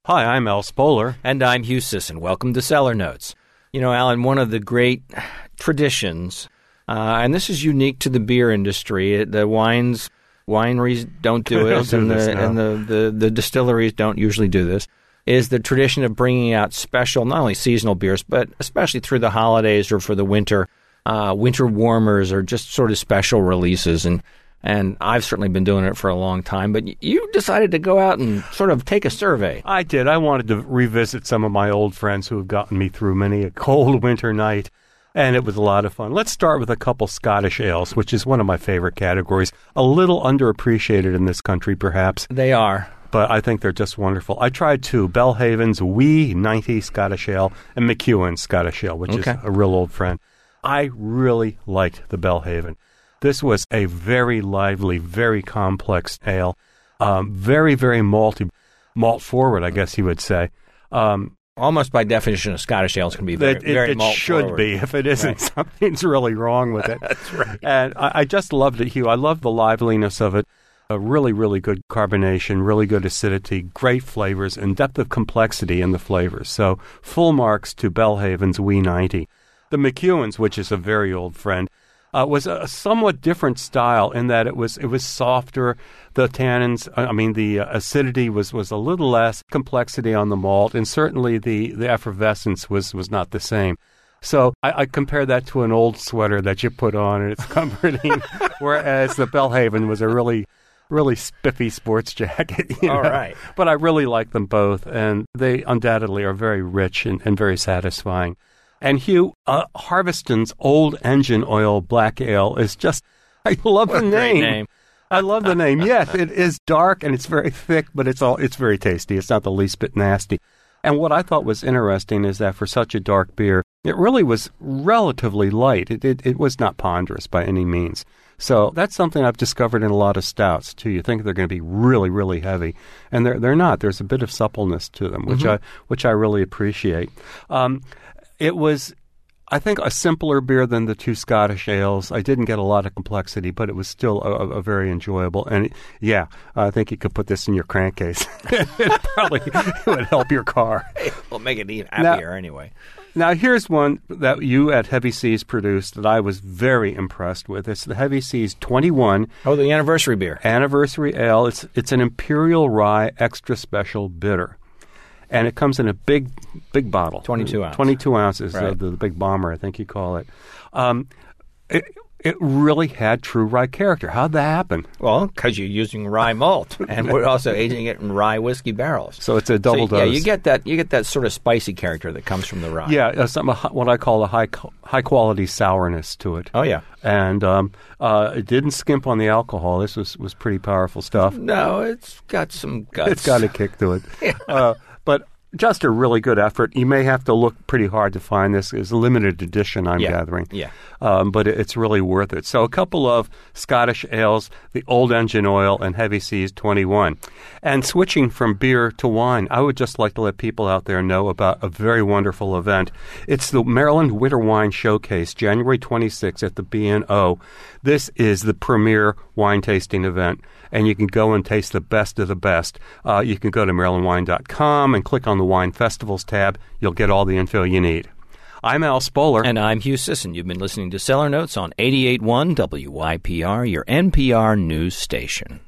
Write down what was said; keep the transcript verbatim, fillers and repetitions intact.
Hi, I'm Al Spoler. And I'm Hugh Sisson. Welcome to Cellar Notes. You know, Alan, one of the great traditions, uh, and this is unique to the beer industry, the wines, wineries don't do it, don't do and, this, the, no. and the, the, the distilleries don't usually do this, is the tradition of bringing out special, not only seasonal beers, but especially through the holidays or for the winter, uh, winter warmers or just sort of special releases. And And I've certainly been doing it for a long time, but you decided to go out and sort of take a survey. I did. I wanted to revisit some of my old friends who have gotten me through many a cold winter night, and it was a lot of fun. Let's start with a couple Scottish ales, which is one of my favorite categories. A little underappreciated in this country, perhaps. They are. But I think they're just wonderful. I tried two, Belhaven's Wee ninety Scottish Ale and McEwen's Scottish Ale, which Okay. is a real old friend. I really liked the Belhaven. This was a very lively, very complex ale, um, very, very malty, malt forward, I guess you would say. Um, Almost by definition, a Scottish ale can be very, it, very it malt should forward. be. If it isn't, Right. something's really wrong with it. That's right. And I, I just loved it, Hugh. I love the liveliness of it. A really, really good carbonation, really good acidity, great flavors, and depth of complexity in the flavors. So full marks to Belhaven's Wee ninety. The McEwen's, which is a very old friend, Uh, was a somewhat different style in that it was it was softer. The tannins, I mean, the uh, acidity was, was a little less, complexity on the malt, and certainly the, the effervescence was, was not the same. So I, I compare that to an old sweater that you put on, and it's comforting, whereas the Belhaven was a really, really spiffy sports jacket. You All know? right. But I really like them both, and they undoubtedly are very rich and, and very satisfying. And Hugh, uh, Harveston's Old Engine Oil Black Ale is just, I love What the a great name. name. I love the name. Yes, it is dark and it's very thick, but it's all it's very tasty. It's not the least bit nasty. And what I thought was interesting is that for such a dark beer, it really was relatively light. It, it, it was not ponderous by any means. So that's something I've discovered in a lot of stouts, too. You think they're going to be really, really heavy, and they're they're not. There's a bit of suppleness to them, which Mm-hmm. I which I really appreciate. Um, It was, I think, a simpler beer than the two Scottish ales. I didn't get a lot of complexity, but it was still a, a very enjoyable. And, it, yeah, I think you could put this in your crankcase. It probably would help your car. We'll make it even Now- happier anyway. Now, here's one that you at Heavy Seas produced that I was very impressed with. It's the Heavy Seas twenty-one Oh, the anniversary beer. Anniversary Ale. It's, it's an Imperial Rye Extra Special Bitter. And it comes in a big, big bottle. twenty-two ounce. twenty-two ounces, Right. uh, the, the big bomber, I think you call it. Um, it. It really had true rye character. How'd that happen? Well, because you're using rye malt, and we're also aging it in rye whiskey barrels. So it's a double so, dose. Yeah, you get that. You get that sort of spicy character that comes from the rye. Yeah, uh, some, uh, what I call a high high quality sourness to it. Oh yeah. And um, uh, it didn't skimp on the alcohol. This was, was pretty powerful stuff. No, it's got some guts. It's got a kick to it. uh, but just a really good effort. You may have to look pretty hard to find this. It's a limited edition, I'm Yeah, gathering. yeah. Um, but it, it's really worth it. So a couple of Scottish ales, the Old Engine Oil and Heavy Seas twenty-one. And switching from beer to wine, I would just like to let people out there know about a very wonderful event. It's the Maryland Winter Wine Showcase, January twenty-sixth at the B N O. This is the premier wine tasting event, and you can go and taste the best of the best. Uh, you can go to maryland wine dot com and click on the Wine Festivals tab. You'll get all the info you need. I'm Al Spoler. And I'm Hugh Sisson. You've been listening to Cellar Notes on eighty-eight point one W Y P R, your N P R news station.